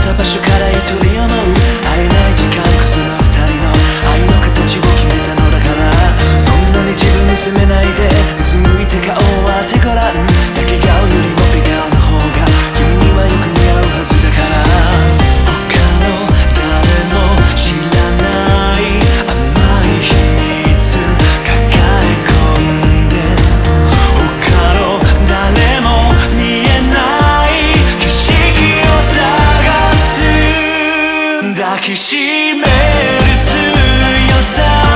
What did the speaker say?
た場所から一人思う。会えない時間こその二人の愛の形を決めたのだから、そんなに自分に責めないで、うつむいて顔を当てごらん。焼け顔よりも笑顔の方が君にはよく似合うはずだから。他の誰も知らない甘い秘密抱え込んで、他の誰も見えない景色を探す。抱きしめる強さ